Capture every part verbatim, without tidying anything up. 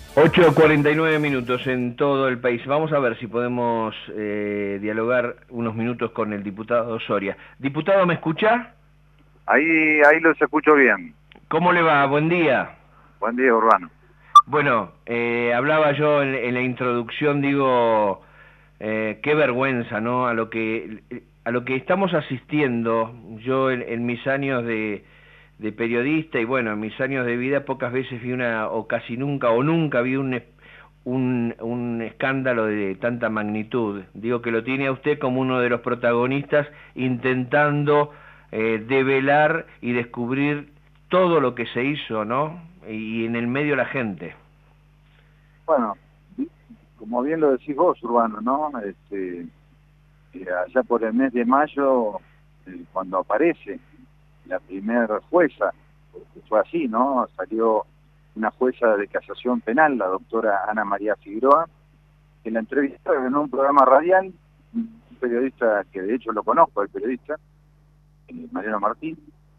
ocho cuarenta y nueve minutos en todo el país. Vamos a ver si podemos eh, dialogar unos minutos con el diputado Soria. Diputado, ¿me escucha? Ahí, ahí los escucho bien. ¿Cómo le va? Buen día. Buen día, Urbano. Bueno, eh, hablaba yo en, en la introducción, digo, eh, qué vergüenza, ¿no? A lo que a lo que estamos asistiendo. Yo en, en mis años de, de periodista y bueno, en mis años de vida pocas veces vi una, o casi nunca, o nunca vi un, un, un escándalo de tanta magnitud. Digo que lo tiene a usted como uno de los protagonistas intentando eh, develar y descubrir todo lo que se hizo, ¿no? Y en el medio la gente. Bueno, como bien lo decís vos, Urbano, ¿no? Este, eh, allá por el mes de mayo, eh, cuando aparece la primera jueza, porque fue así, ¿no? Salió una jueza de casación penal, la doctora Ana María Figueroa, que la entrevistó en un programa radial, un periodista que de hecho lo conozco, el periodista, eh, Mariano Martín,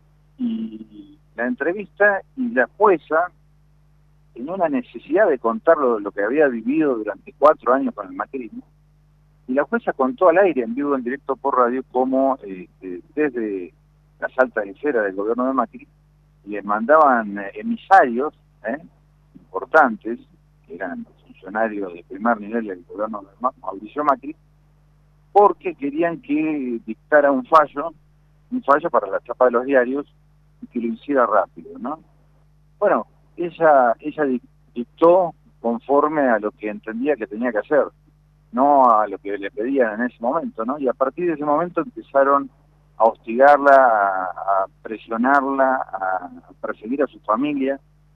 y la entrevista y la jueza tenía una necesidad de contar lo, lo que había vivido durante cuatro años con el macrismo, y la jueza contó al aire, en vivo, en directo por radio, cómo eh, eh, desde las altas esferas del gobierno de Macri les mandaban eh, emisarios eh, importantes, que eran funcionarios de primer nivel del gobierno de Ma Mauricio Macri, porque querían que dictara un fallo, un fallo para la tapa de los diarios, y que lo hiciera rápido, ¿no? Bueno, ella, ella dictó conforme a lo que entendía que tenía que hacer, no a lo que le pedían en ese momento, ¿no? Y a partir de ese momento empezaron a hostigarla, a, a presionarla, a perseguir a su familia.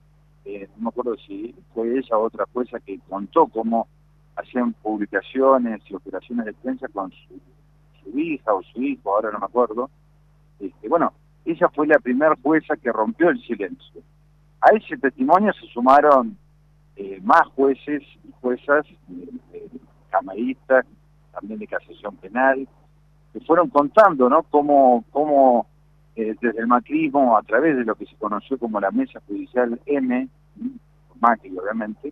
Eh, no me acuerdo si fue ella o otra jueza que contó cómo hacían publicaciones y operaciones de prensa con su, su hija o su hijo, ahora no me acuerdo. Este, bueno, ella fue la primera jueza que rompió el silencio. A ese testimonio se sumaron eh, más jueces y juezas, eh, eh, camaristas, también de casación penal, que fueron contando, ¿no?, cómo, cómo eh, desde el macrismo, a través de lo que se conoció como la Mesa Judicial M, Macri obviamente,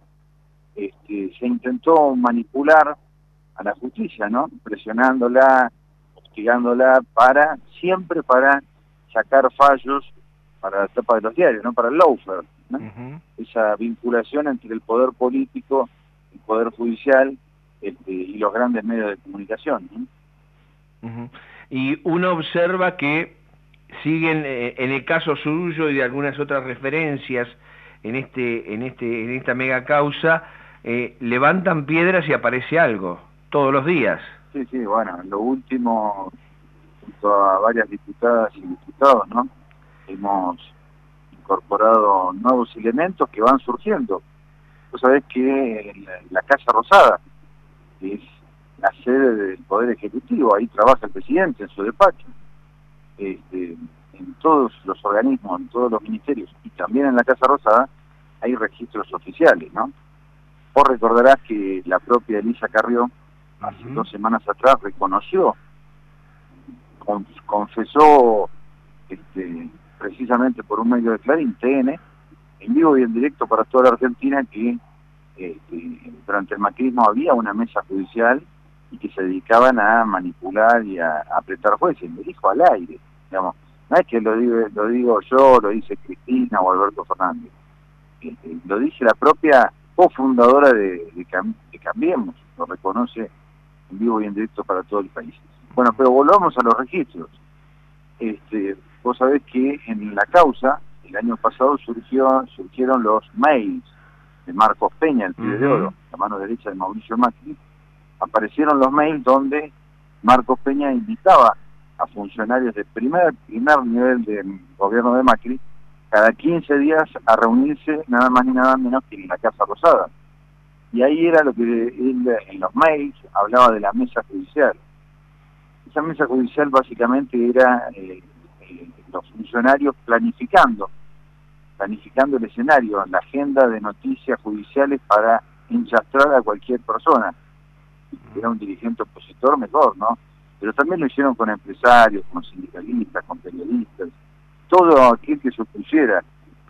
este, se intentó manipular a la justicia, ¿no?, presionándola, hostigándola, para, siempre para sacar fallos para la tapa de los diarios, ¿no?, para el lawfare, ¿no? Uh-huh. Esa vinculación entre el poder político, el poder judicial este, y los grandes medios de comunicación, ¿no? Uh-huh. Y uno observa que siguen, eh, en el caso suyo y de algunas otras referencias en este, en este, en esta mega causa, eh, levantan piedras y aparece algo todos los días. Sí, sí, bueno, lo último, junto a varias diputadas y diputados, ¿no?, hemos incorporado nuevos elementos que van surgiendo. Vos sabés que en la, la Casa Rosada, que es la sede del Poder Ejecutivo, ahí trabaja el presidente en su despacho, este, en todos los organismos, en todos los ministerios, y también en la Casa Rosada hay registros oficiales, ¿no? Vos recordarás que la propia Elisa Carrió, hace uh-huh. dos semanas atrás, reconoció, con, confesó, este, precisamente por un medio de Clarín, T N, en vivo y en directo para toda la Argentina, que este, durante el macrismo había una mesa judicial y que se dedicaban a manipular y a, a apretar jueces. Me dijo al aire, digamos, no es que lo digo, lo digo yo, lo dice Cristina o Alberto Fernández, este, lo dice la propia cofundadora de, de, Cam, de Cambiemos, lo reconoce en vivo y en directo para todo el país. Bueno, pero volvamos a los registros. Este, vos sabés que en la causa, el año pasado surgió, surgieron los mails de Marcos Peña, el pibe uh-huh. de oro, la mano derecha de Mauricio Macri. Aparecieron los mails donde Marcos Peña invitaba a funcionarios de primer, primer nivel del gobierno de Macri cada quince días a reunirse nada más ni nada menos que en la Casa Rosada. Y ahí era lo que él, en los mails hablaba de la mesa judicial. Esa mesa judicial básicamente era eh, eh, los funcionarios planificando, planificando el escenario, la agenda de noticias judiciales para enchastrar a cualquier persona. Si era un dirigente opositor, mejor, ¿no? Pero también lo hicieron con empresarios, con sindicalistas, con periodistas, todo aquel que se opusiera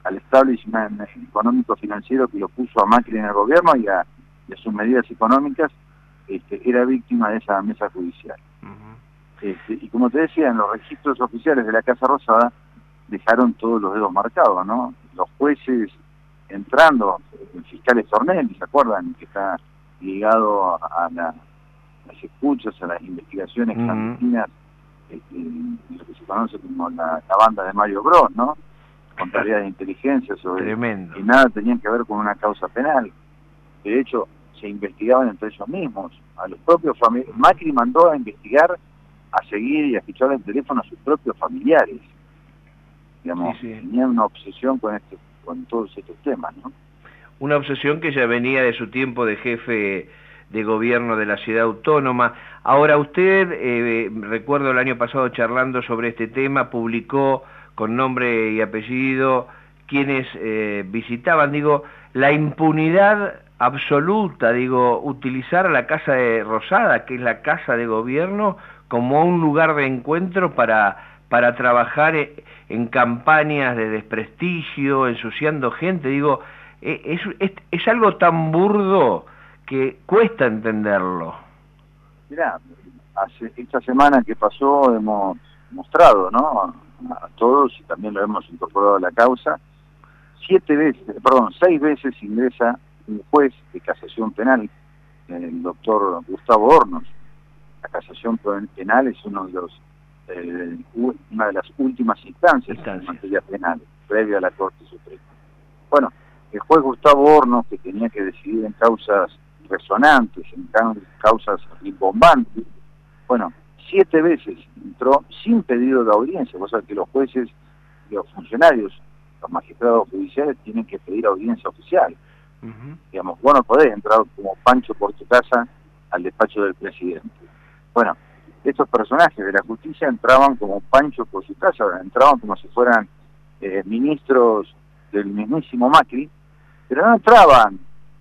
al establishment económico-financiero que lo puso a Macri en el gobierno y a, y a sus medidas económicas, este, era víctima de esa mesa judicial. Uh-huh. este, y como te decía, en los registros oficiales de la Casa Rosada dejaron todos los dedos marcados, ¿no? Los jueces entrando, el fiscal Stornelli, ¿se acuerdan? Que está ligado a, la, a las escuchas, a las investigaciones uh-huh. clandestinas, este, lo que se conoce como la, la banda de Mario Bros, ¿no? Con tareas de inteligencia sobre Tremendo. que nada tenían que ver con una causa penal. De hecho, se investigaban entre ellos mismos. A los propios familiares. Macri mandó a investigar, a seguir y a fichar el teléfono a sus propios familiares. Digamos, sí, sí. Tenían una obsesión con este, con todos estos temas, ¿no? Una obsesión que ya venía de su tiempo de jefe de gobierno de la ciudad autónoma. Ahora usted, eh, recuerdo el año pasado charlando sobre este tema, publicó con nombre y apellido quienes eh, visitaban, digo, la impunidad absoluta, digo, utilizar la Casa de Rosada, que es la casa de gobierno, como un lugar de encuentro para, para trabajar en campañas de desprestigio, ensuciando gente, digo, es, es, es algo tan burdo que cuesta entenderlo. Mirá, hace, esta semana que pasó hemos mostrado, ¿no?, a todos, y también lo hemos incorporado a la causa, siete veces, perdón, seis veces ingresa un juez de casación penal, el doctor Gustavo Hornos. La casación penal es uno de los, eh, una de las últimas instancias Instancia. en materia penal, previo a la Corte Suprema. Bueno, el juez Gustavo Hornos, que tenía que decidir en causas resonantes, en causas rimbombantes, bueno, siete veces entró sin pedido de audiencia, cosa que los jueces, los funcionarios, los magistrados judiciales tienen que pedir audiencia oficial. Uh-huh. Digamos, vos no podés entrar como Pancho por tu casa al despacho del presidente. Bueno, estos personajes de la justicia entraban como Pancho por su casa, entraban como si fueran eh, ministros del mismísimo Macri, pero no entraban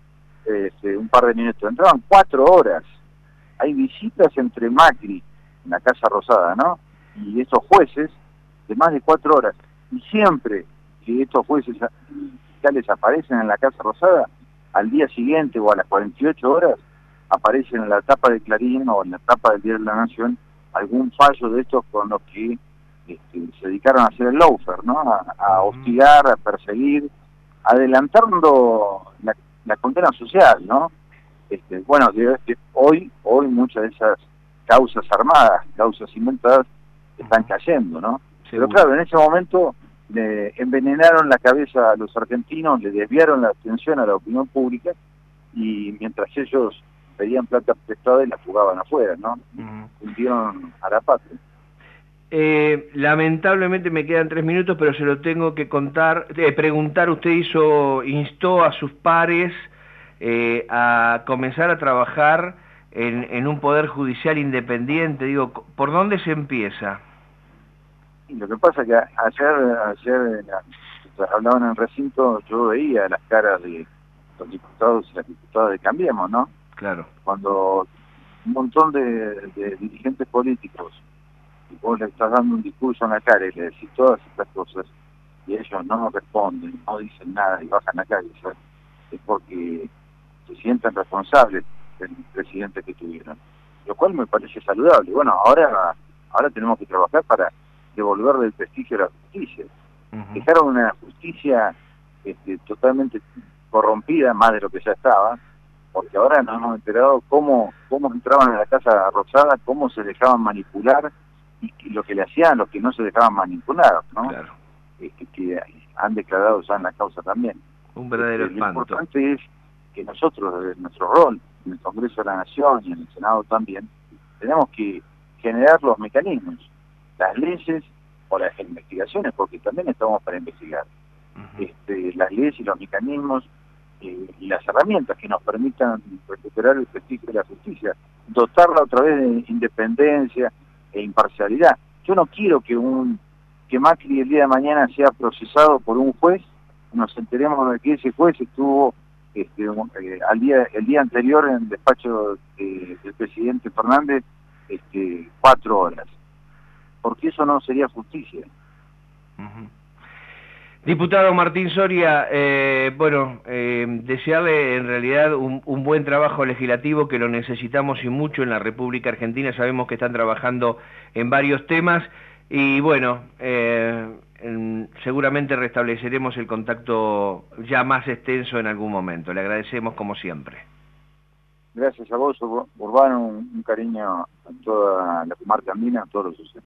este, un par de minutos, entraban cuatro horas. Hay visitas entre Macri en la Casa Rosada, ¿no?, y estos jueces de más de cuatro horas. Y siempre que estos jueces fiscales aparecen en la Casa Rosada, al día siguiente o a las cuarenta y ocho horas, aparecen en la tapa de Clarín o en la tapa del Diario de la Nación algún fallo de estos con los que este, se dedicaron a hacer el lawfare, ¿no?, a, a hostigar, a perseguir, adelantando la, la condena social, ¿no? Este, bueno, de, de, hoy, hoy muchas de esas causas armadas, causas inventadas, están cayendo, ¿no? Pero claro, en ese momento le envenenaron la cabeza a los argentinos, le desviaron la atención a la opinión pública, y mientras ellos pedían plata prestada y la jugaban afuera, ¿no? Hundieron uh-huh. a la patria. Eh, lamentablemente me quedan tres minutos, pero se lo tengo que contar, eh, preguntar. Usted hizo, instó a sus pares eh, a comenzar a trabajar en, en un poder judicial independiente. Digo, ¿por dónde se empieza? Y lo que pasa es que ayer, ayer hablaban en el recinto, yo veía las caras de los diputados y las diputadas de Cambiemos, ¿no? Claro. Cuando un montón de, de dirigentes políticos, y vos le estás dando un discurso en la cara y le decís todas estas cosas, y ellos no responden, no dicen nada y bajan la calle, ¿sabes?, es porque se sienten responsables del presidente que tuvieron, lo cual me parece saludable. Bueno, ahora ahora tenemos que trabajar para devolverle el prestigio a la justicia. Uh-huh. Dejaron una justicia este, totalmente corrompida, más de lo que ya estaba, porque ahora nos hemos enterado cómo, cómo entraban a la Casa Rosada, cómo se dejaban manipular, y lo que le hacían los que no se dejaban manipular, ¿no? Claro. Este, que han declarado ya en la causa también. Un verdadero este, espanto. Lo importante es que nosotros, desde nuestro rol, en el Congreso de la Nación y en el Senado también, tenemos que generar los mecanismos, las leyes o las investigaciones, porque también estamos para investigar, uh-huh. este, las leyes y los mecanismos eh, y las herramientas que nos permitan recuperar el prestigio de la justicia, dotarla otra vez de independencia e imparcialidad. Yo no quiero que un que Macri el día de mañana sea procesado por un juez, nos enteremos de que ese juez estuvo este, eh, al día el día anterior en el despacho de, del presidente Fernández este, cuatro horas, porque eso no sería justicia. Uh-huh. Diputado Martín Soria, eh, bueno, eh, desearle en realidad un, un buen trabajo legislativo, que lo necesitamos y mucho en la República Argentina. Sabemos que están trabajando en varios temas y bueno, eh, en, seguramente restableceremos el contacto ya más extenso en algún momento. Le agradecemos como siempre. Gracias a vos, Urbano, un, un cariño a toda la comarca andina, a todos los usuarios.